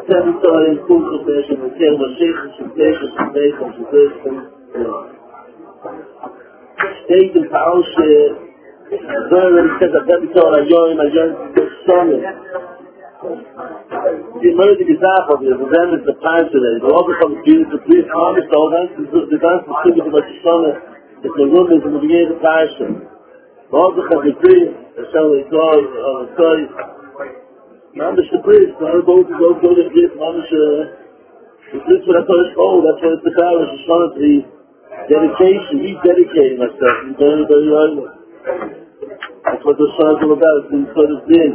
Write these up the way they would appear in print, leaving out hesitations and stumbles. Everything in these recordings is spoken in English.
territory in Kulturbesh and the Kel Mashiach and State in Pausch, already said that every time I join the Summit. Die Mörder gesagt haben, wir werden mit der Preis today. The offer comes to the police promise, the ganze Stimme von der Sonne, das der Grund ist, in der Beginn der Preis. The offer comes to the police, the Sonne is all, man is the police, man go to the police, man is the police for the first goal, that's what it's the car, it's the Sonne to the dedication, rededicating myself, very, very early. That's what the Sonne is all about, it's been sort of been.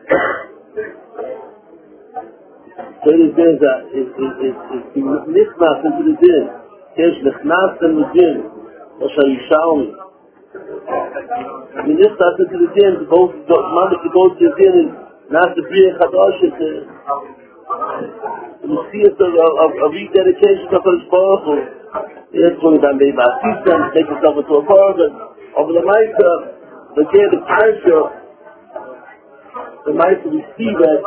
So it is that it's nichnas into the din. It's nichnas in the din. What shall you show me? The nichnas into the din, to go to the din and not to be a chadash, to see it a rededication of his powerful. It's going to be about system, take yourself into a bargain. Over the Maisa, the Parsha, the Maisa, we see that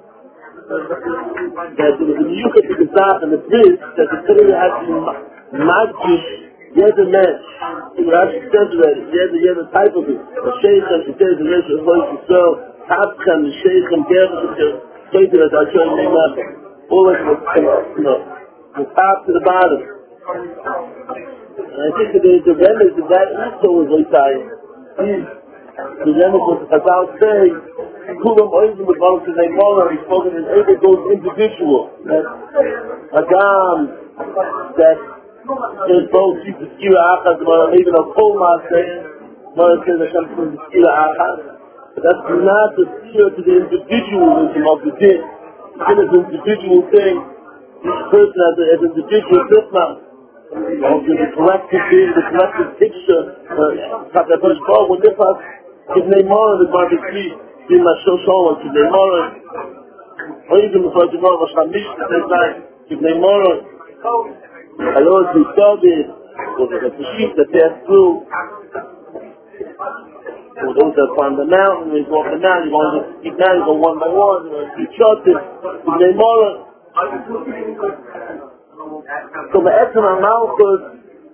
there was a Yuchat to the Zach and the Prince, that the Torah has been magic, the match. It was actually said already, the type of it. The Sheikh, as he says, the rest of the voice is so, Hapkan, the Sheikh, and Gerber, the Sheikh, that I try to name up, always from top to the bottom. And I think that the remnants of that also was like that. The remnants of the Chazal say, Kulam Oizim with Baruch Shnei Mola, he's spoken in every goes individual. That Adam, that is both the Skira Achaz, or even a Kolma saying, Mara says that comes from the Skira Achaz. But that's not the Skira to the individualism of the din. The din is an individual thing. Each person has an individual Christmas. Also the collective being, the collective picture. Chatzah Paul, when this has Shnei Mola, the barbecue, in my social to the moral, or even before the moral was Hamish, to the moral. I always be studied, was a sheep that passed through. For those that climb the mountain, we walk the mountain, you want to keep down, you go one by one, you trust it, to the moral. So the Etzem HaMalchus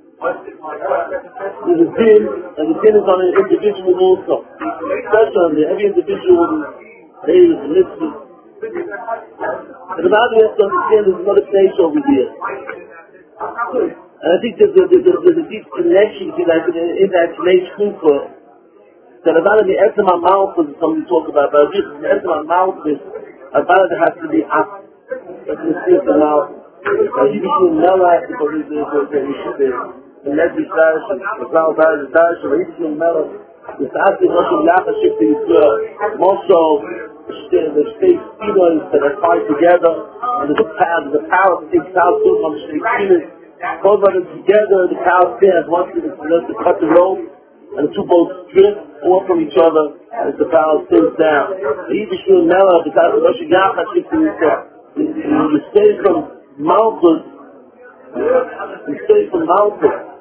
is a din, and the din is on an individual also. Especially on every individual is listed. And the Bible has to understand there's another place over here. And I think there's a deep connection to that in that Shnei Shkufa. That about the Etzem HaMalchus is something we talk about, but this Etzem HaMalchus, about it has to be up. That's the system now. He became Melech because he's the Levi Sharish, the Zal Bar, the Darish, the Yisrael Melech, the Sa'ati Moshe Yachashik to Yisrael, Moshe, the state steelers that are tied together, and there's a power to take cows to on the state steelers. Both of them together, the cows stand, one to cut the rope, and the two boats drift away from each other as the power sits down. The Yisrael Melech, the Sa'ati Moshe Yachashik to Yisrael, you stay from Malchus, you stay from Malchus.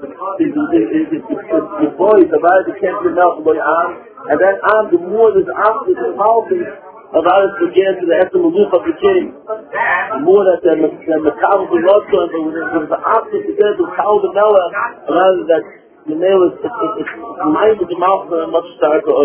The boys, the body can't be melted by arm, and that arm, the more there's after the Malchus, about it began to the Etzem Maluf of the king. The more that the Makam of the Lodson, but the after together, the Kal the Mela, and that the nail is the mind of the Malchus are much starker.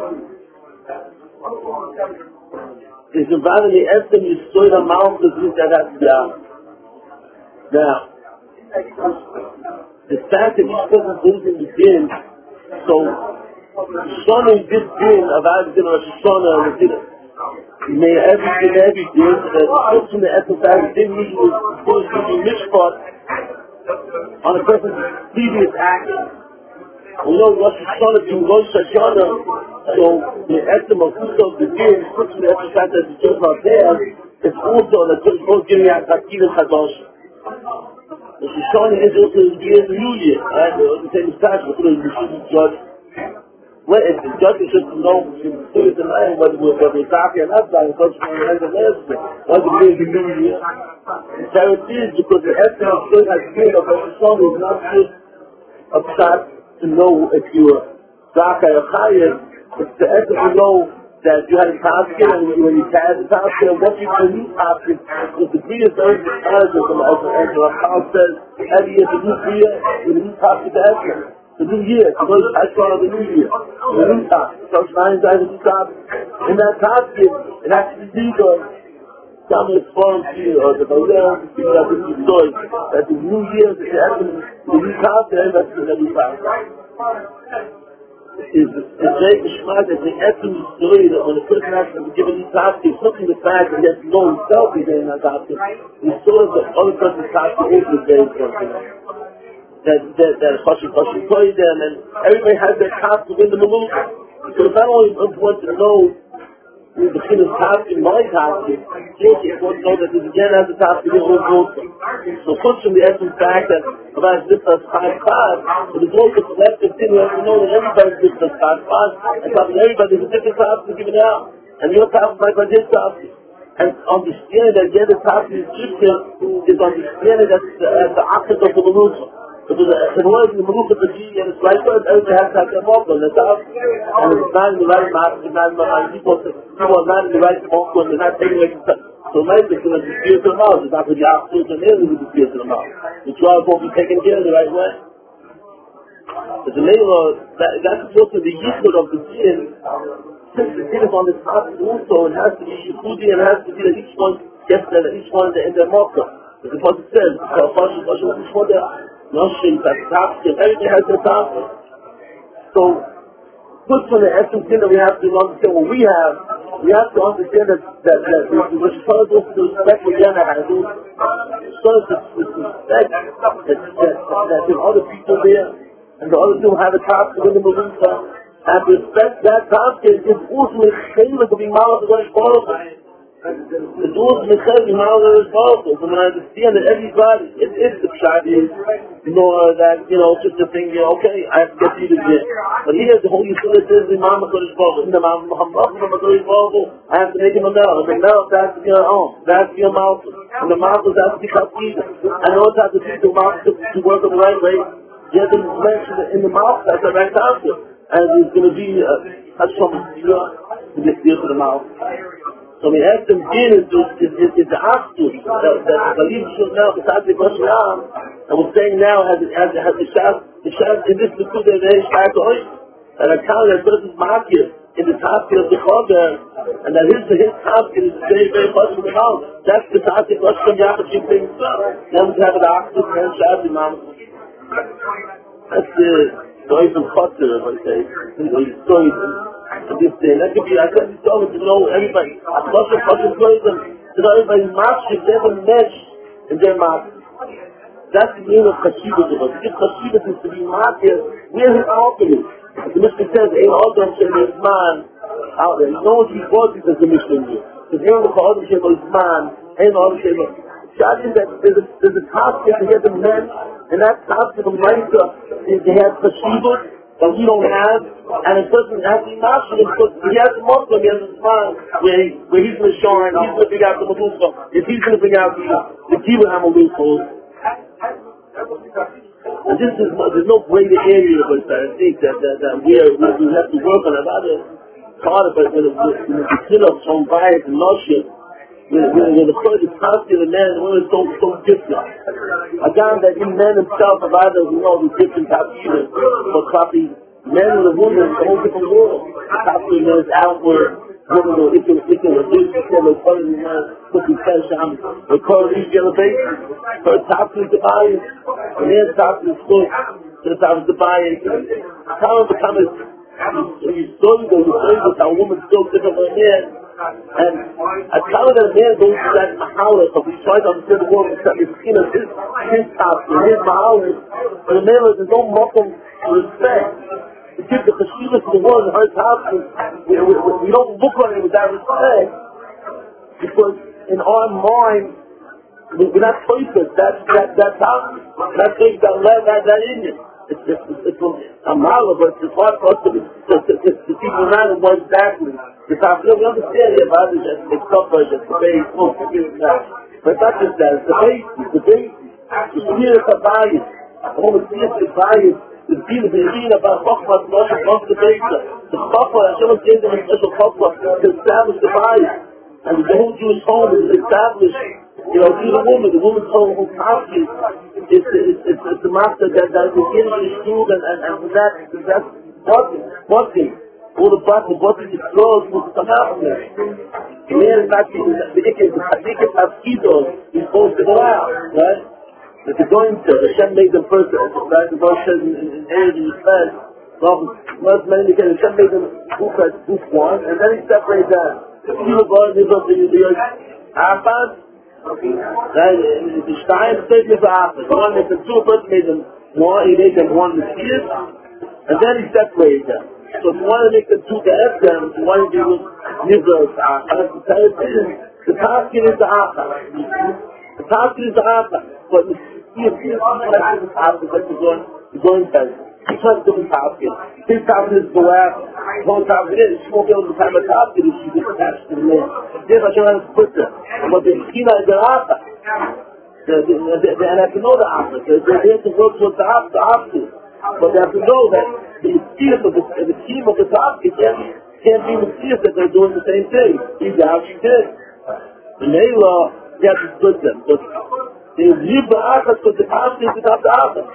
There's a bad in the Etzem, you stood the Malchus, that has to be out. Now, the fact that each person lives in the din, so Shana is this din of Avdin or Shana and the din. May every din that comes from the essence of the din usually goes to be mishpat on a person's previous action. We know Rosh Hashanah to Rosh Hashanah, so the essence of the din comes from the exercise that the children are there. It's also that the children giving out Hakil and Chadash. The Shoshana is also the New Year, right? The same as Pascha, because we shouldn't judge. Well, if the judge should know whether it's Zaki or not Zaki, because from the end of last year, why the New Year? So it is because the essence of Shoshana has been of the Shoshana is not just a fact to know if you're Zaki or Chayev, it's the essence to know that you had a Toskin, and when you had a Toskin, what you can use Toskin was the greatest earth intelligence, as Rav says, every year, the new year, the new Toskin to Ezra. The new year, the first Ashwan of the new year, the new Toskin, so nine times the new Toskin. In that Toskin, it has to be legal. Some response here, or the Balel, the story, that the new year, the new Toskin, that's the new Toskin. Is very smart that the essence story that when a person has to be given these tasks, he's looking at the fact that he has to know himself he's in that task. He's sort of the other person's task is very something. That Hashem played them, and everybody has their task within the Maluk. So it's not only important to know the kind of task in my task, it's important to know that this again has a task in his own also. So push from the essence fact that about this as 5-5, but there's also a collective thing we have to know that everybody's different as 5-5, and probably everybody's a different task to give it out. And your task might be his task. And understanding that the other task is is understanding that the opposite of the Malucha. Because the word in the Malucha of the G and it's right word, everybody has to have their mouth on the top. And it's not in the right mouth, it's not in the right people are not in the right mouth, and they're not taking it. So maybe it's going to be spiritual knowledge. It's not going to be absolute and nearly with the spiritual knowledge. The 12 won't be taken care of the right way. But the Layla, that's supposed to be the yichud of the jinn. Since the jinn is on the top also, it has to be yichudi and it has to be that each one gets there, that each one in their mocha. As the Prophet says, each one there, everything has their top. So, good for the essence thing that we have to understand what we have to understand that we're supposed to respect what Yana has. We're supposed to respect that there are other people there, and the other two have a task within the Malucha, and to respect that task is ultimately famous to be modeled to what is possible. It's ultimately to be modeled to what is possible. So when I understand that everybody, it's the shot is, that, just a thing, okay, I have to get you to get. But here, the whole utility is the Imam HaKadosh Baruch Hu. In the Imam HaKadosh Baruch Hu, I have to make him a mel. And the mel, that's to be our own. That's to be a mouth. And the mouth has to be Chafida. I know it's have to teach the mouth to work in the right way. You have to mention in the mouth, that's the right answer. And it's going to be, Hashem, to get clear to the mouth. So we have them in is the Astus that the Khalif should now, besides the question and we're saying now has the Shas, in this Likud that they start to hoist, and I tell that person's market in the Tafki of the Choder, and that his Tafki is very, very much in the mouth. That's the Tafki of Hashem Yachashim things. Then we have the Astus and Shas Imam. That's the story from Choder, I say. The story this day. That could be, I couldn't tell them to know everybody. I Hashem plays them to know everybody's market, they have a mesh in their market. That's the meaning of Chashivas of us. If Chashivas is to be martyred, where his altar is. The Mishnah says, Ein Adam Shem Yisman out there. You know what he was, he says the Mishnah here. Because Ein Adam Shem Yisman, Ein Adam Shem Yisman. Shad is that there's a task to get the men, and that task of the Maisa is to have Chashivas that we don't have, and a person has to be master because he has a Muslim, he has a smile where he's going to shine, he's going to bring out the Malucha, if he's going to bring out the Kibbutz HaMalucha. And there's no greater area of us that I think that we have to work on. Another part of it, when the sin of some bias and lordship, when the Kurd is constant and man and women so different. Again, that in man himself, of others, the different captives, but copy men and the women, the whole different world. Copy men is outward. Women, if you reduce the form of color, you want to put the tension on the color of each elevation. So it's top to the body, and then top to the foot, so it's top to the body. How it becomes, you saw how a woman still different from a man. And I tell her that a man goes to that mahala, so he's trying to understand the world, except his skin is his top, and his mahala, and the man there's no muscle to respect. To give the Chashivas to the world in her house, we don't look at it with that respect, because in our mind, we're not choices. That's how. That thing that in it. It's a mala, but it's hard for us to keep in mind what exactly. We understand it, but it's tougher, it's the base, but not just that, it's the base. The spirit of bias. The whole spirit of bias. the Dina about Chokmah, the Besa. The Chokmah, Hashem gave them a special Chokmah to establish the body. And the whole Jewish home is established. You know, see the woman's home who's happy. It's the master that is beginning of the shul, and that's busting. All the busting is closed, what's to happen there. The man is not the Ikit Haskidos, he's supposed to go out, right? But they're going to, Hashem made them first, right? The Moshe says in Erev Yisrael, Hashem made them group one, and then he separated them. People go in the Arafat, right? The Stein stays with the Arafat. The one made them two, first made them one, he made them one this year, and then he separated them. So if you want to make them two to F them, if you want to do Nivra, the Taskin is the Arafat. The Taskin is the Arafat. But the Taskin is going to He's trying to do the Taskin. His Taskin is go out. The whole Taskin is, she won't be able to find a Taskin if she gets attached to the man. There's Hashem has to put them. But the Shekhinah is the Arafat. They have to know the Arafat. They have to work towards the Arafat. But they have to know that the team of the Taskin can't be the team that they're doing the same thing. He's out, she did. In the law, they have to split them. But they leave the Arafat because the Taskin is without the Arafat.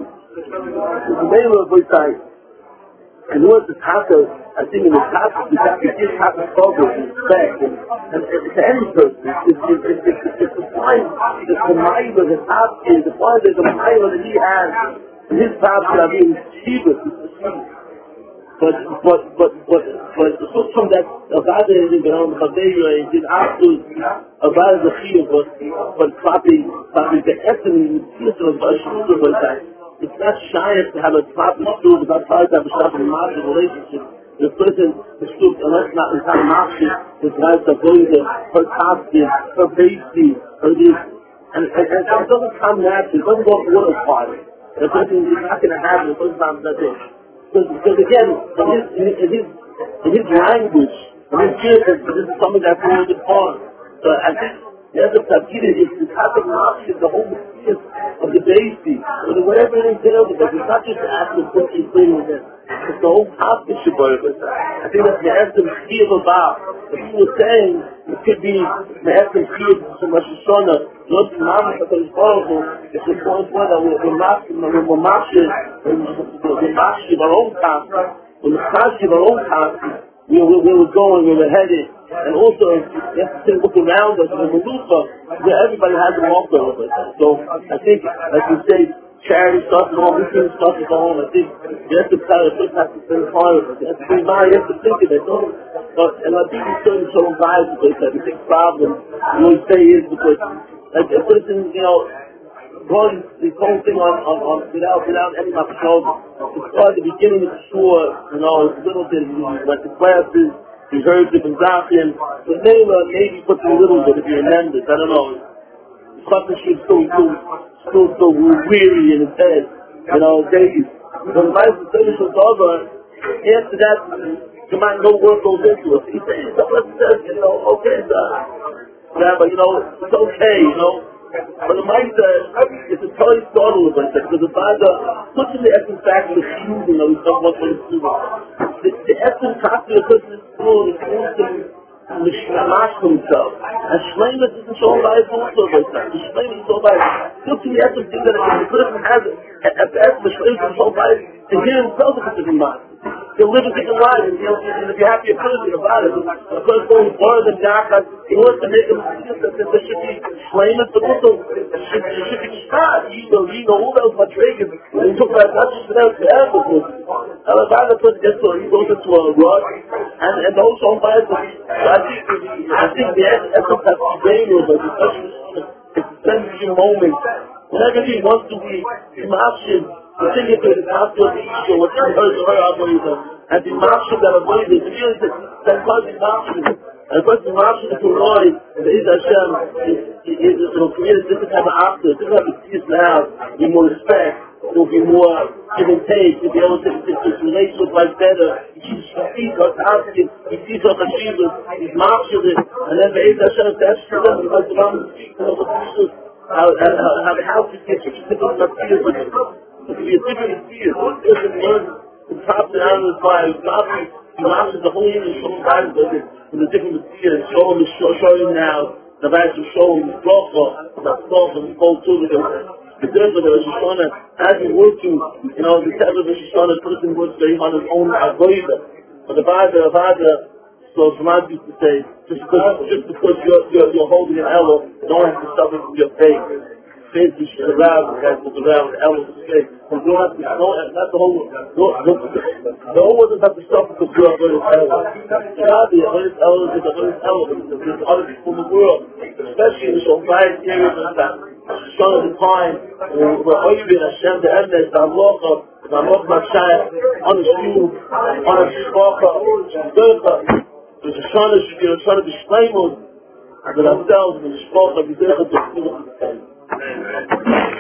The name of the time. And what the Taka, I think in the Taka, the Taka gives Taka focus and respect, and to any person, it's the point, it's the mind of the Taka, the point that the mind that he has, his Taka, I mean, Shiva, but the source from that, Avada is in the Chadeya, it did absolute, Avada is a Shiva, but probably the essence, it's not shy to have a proper stool, it's not shy to have a proper relationship. The person, the stool, unless not in time option, his wife, the boy, her costume, her pasty, her this, and it doesn't come naturally, it doesn't go through a party. The person is not going to have it, the first time that day. Because again, in his language, in his children, this is something that's really important. So I think the other Tafkid is the type of option, the whole experience of the basic, or whatever it entails, because it's not just the act of what he's doing with it. It's the whole concept of it. I think that's the essence of about. If he was saying, it could be the essence of Rosh Hashanah, not the Mama, but it's horrible. It's the point where we're mashing our own concept, we're mashing our own concept, where we're going, where we're headed. And also, you have to look around us in the Melucha, where everybody has a motto of it. So, I think, like you say, charity starts at home, this thing starts at home. I think you have to tell us, you have to spend part of it. You have to be mind, you have to think of it. And I think it's certain so vibes with it. The big problem, you always say, is because, like, a person, you know, going this whole thing on without any machshava. It started at the beginning of the shul, you know, it's a little bit, like the classes, he heard the Mizrahian, but maybe put a little bit if you remember it, I don't know. Something should still so weary in his head, you know, days. When the finish was over, after that, you might no work goes into it. He says, you know, okay, yeah, but you know, it's okay, you know. But the Maisa, it's a toy startle of it, because the Father puts in the essence back of the shoes, you know, he's talking about what it's doing. The essence copy of what it's doing, it's going to mishmash himself. And Shleimus isn't shown by his also like that. The Shleimus is shown by his. Look to the essence thing that the person has at the essence, the Shleimus is shown by his, to hear himself if it's a mishmash. He'll live a different life, and if you're happy a person about it, a person going more than Yaakov, he wants to make him feel that there should be Shleimus, but also there should be Shad. You know, all those matrigas, when you talk about not just for them, for everything. And the person gets to, he goes into a rut, and the whole shown by his. I think the essence of that today was it's a sensitive moment. Whenever he wants to be Mashim, the thing is the concept of the issue, what he heard her algorithm, and the Mashim that avoids it, that causes Mashim. And of course the Mashim is avoid, the Is Hashem, it'll create a different type of after, a different type of peace now, be more respect, it'll be more give and take, you'll be able to relate with life better. He sees her asking, he sees her achievers, he's Mashim it, and then the Is Hashem attached to them, he goes around and speaks to them, how the house is getting different materials, it could be a different fear. He doesn't learn to top it out of his life. He watches the whole year and show him guys with the different materials, show him now, the guys who show him the bracha, the stuff and the whole too, the different Rosh Hashanah, as he's working, the type of Rosh Hashanah, person works very on his own avodah. But the Vada, so Shemad used to say, just because you're holding an elbow, you don't have to suffer from your faith. Faith is around, the elbow is faith. You don't have to, not the whole, the whole doesn't have to suffer because you're a greatest elbow. The greatest elbow is the greatest elbow. There's other people in the world, especially in the Shofar period of that. Son of the time, where Oivin Hashem, the Emes, the Amlocha, Mashayach, on the shul, on the shkocha, there's a shana should be a shana b'shleimus, and ourselves, and the shkocha,